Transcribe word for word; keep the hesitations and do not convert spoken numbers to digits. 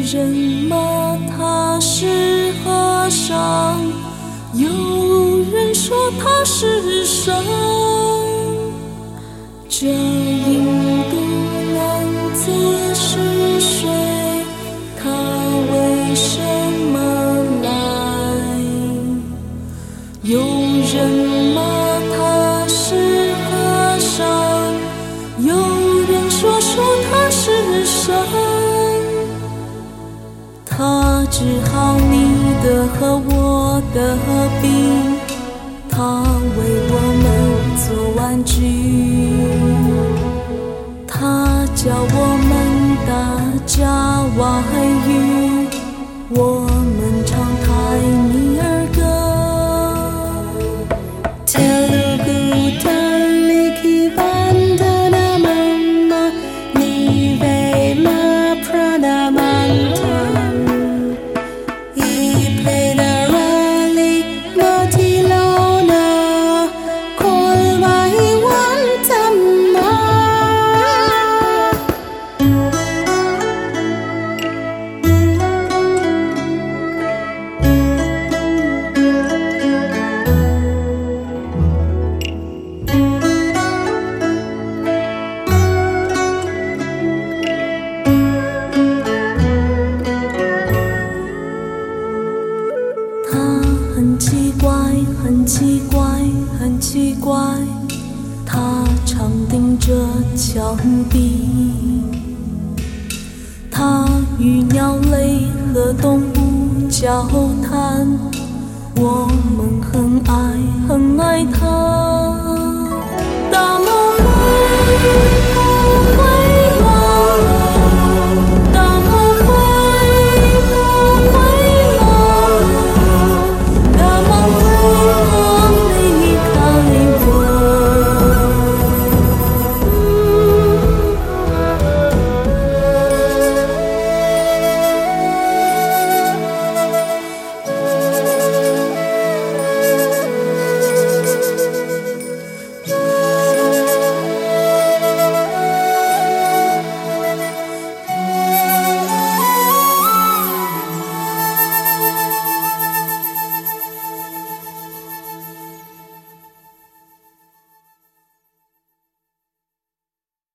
人骂他是和尚，有人说他是神。这印度男子是谁？他为什么来？有人骂他是和尚，有人说说他是神。他治好你的和我的病，他为我们做玩具，他教我们大家外语，我们唱台尼尔歌。 Telugu taliki vandana mama nivema pranamantam iplenarali motilona kolvai wantamma. 很奇怪，很奇怪，很奇怪，他常盯着墙壁，他与鸟类和动物交谈，我们很爱很爱他。